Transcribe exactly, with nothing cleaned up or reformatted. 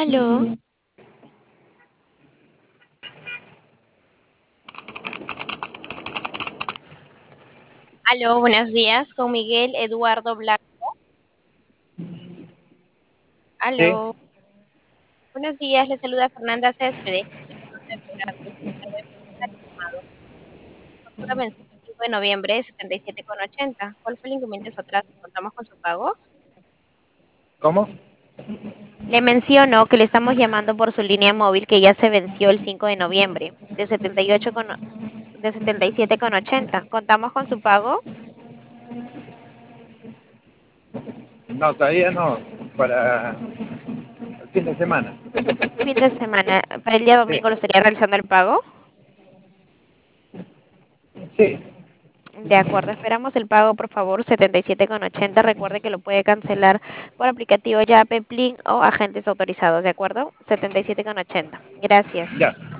Aló, aló, buenos días, con Miguel Eduardo Blanco. Sí, Aló, buenos días, le saluda Fernanda Céspedes. Factura venció el cinco de noviembre de setenta y siete con ochenta. ¿Cuál fue el inconveniente de su atraso? ¿Contamos con su pago? ¿cómo? Le menciono que le estamos llamando por su línea móvil que ya se venció el cinco de noviembre de setenta y ocho con, de setenta y siete con ochenta. ¿Contamos con su pago? No, todavía no, para el fin de semana. Fin de semana, para el día Sí, domingo lo estaría realizando el pago. sí, De acuerdo, esperamos el pago, por favor, setenta y siete con ochenta. Recuerde que lo puede cancelar por aplicativo Yape, Plin o agentes autorizados, ¿de acuerdo? setenta y siete con ochenta. Gracias. ya.